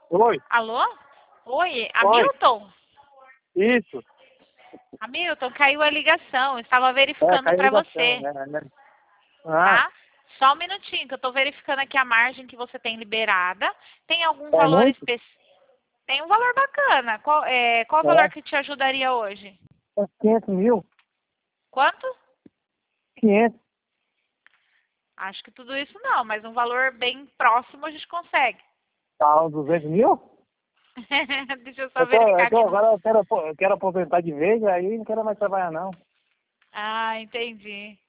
Oi, Alô? Oi, oi, Hamilton? isso. Hamilton, caiu a ligação. Eu estava verificando Caiu a para ligação, você, né? Ah, tá? Só um minutinho, que eu estou verificando aqui a margem que você tem liberada. Tem algum é valor muito? específico? Tem um valor bacana. Qual o valor que te ajudaria hoje? É 500 mil? Quanto? 500. Acho que tudo isso não, mas um valor bem próximo a gente consegue. Tá, uns 200 mil? Deixa eu só verificar aqui. Agora eu quero aposentar de vez, aí não quero mais trabalhar, não. Ah, entendi.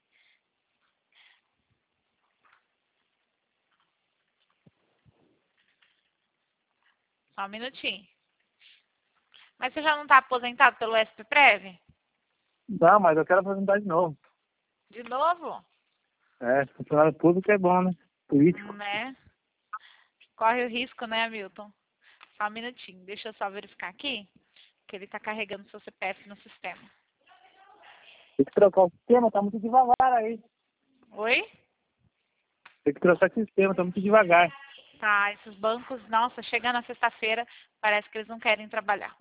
Só um minutinho. Mas você já não está aposentado pelo SPPrev? Não, mas eu quero aposentar de novo. De novo? Funcionário público é bom, né? Político. Né? Corre o risco, né, Hamilton? Só um minutinho. Deixa eu só verificar aqui, que ele está carregando seu CPF no sistema. Tem que trocar o sistema, tá muito devagar aí. Oi? Tem que trocar o sistema, tá muito devagar. Tá, esses bancos, nossa, chega na sexta-feira, parece que eles não querem trabalhar.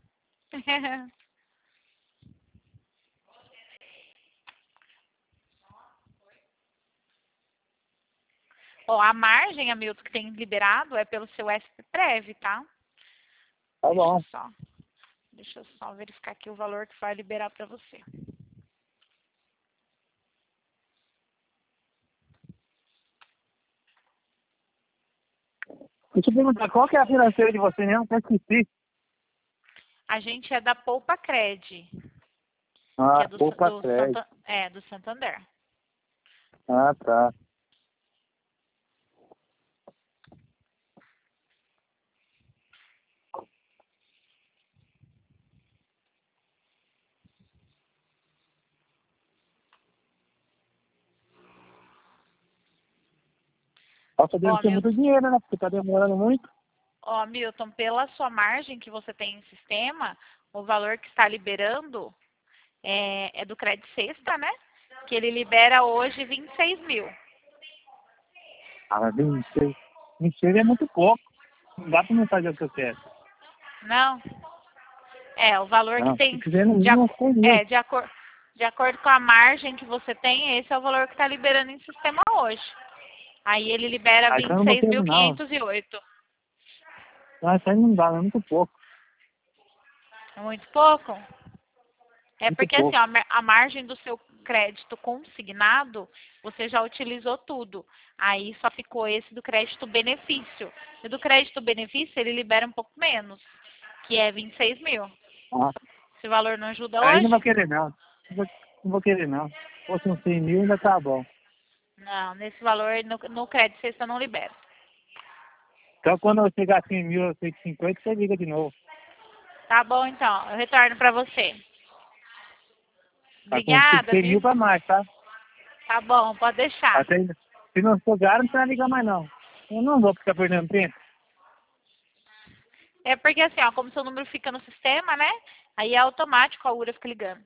Ó, a margem, Hamilton, que tem liberado é pelo seu SPPrev, tá? Tá Deixa eu bom. só, deixa eu só verificar aqui o valor que vai liberar para você. Deixa eu perguntar, qual que é a financeira de você mesmo? Eu esqueci. A gente é da Poupa Cred, que é Ah, poupa crédito. do Santander. Ah, tá. Nossa, Ó, deve ser muito dinheiro, né? Porque tá demorando muito. Ó, Milton, pela sua margem que você tem em sistema, o valor que está liberando é do Cred Sexta, né? Que ele libera hoje 26 mil. Ah, mas 26. 26 é muito pouco. Não dá pra não fazer o que eu quero. Não? É, o valor que Não, se tem, quiser no de, mínimo, uns 100 mil. de acordo com a margem que você tem, esse é o valor que está liberando em sistema hoje. Aí ele libera Ah, então eu não vou querer, não. 26.508. Não, isso aí não dá, é muito pouco. É muito pouco? É Muito porque assim, pouco. ó, a margem do seu crédito consignado, você já utilizou tudo. Aí só ficou esse do crédito benefício. E do crédito benefício, ele libera um pouco menos, que é 26 mil. Ah, Esse valor não ajuda aí não hoje? vou querer, não. Não vou querer, não. Se fosse uns 100 mil, ainda tá bom. Não, nesse valor, no crédito sexta não libera. Então, quando eu chegar a 100 mil, eu sei que 50, você liga de novo. Tá bom, então. Eu retorno pra você. Tá com Obrigada, 100 viu? mil pra mais, tá? Tá bom, pode deixar. Até, se não chegar, não precisa ligar mais, não. Eu não vou ficar perdendo tempo. É porque assim, ó, como seu número fica no sistema, né? Aí é automático, a URA fica ligando.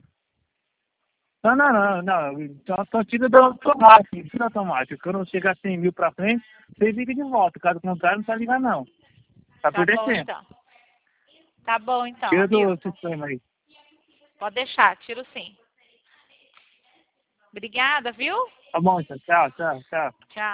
Não. Então tira do automático, tira do automático. Quando chegar a 100 mil pra frente, você liga de volta. Caso contrário, não precisa ligar, não. Tá Tá perdendo bom, tempo. então. Tá bom, então, Tira do Hamilton. sistema aí. Pode deixar, tiro sim. Obrigada, viu? Tá bom, então. Tchau. Tchau.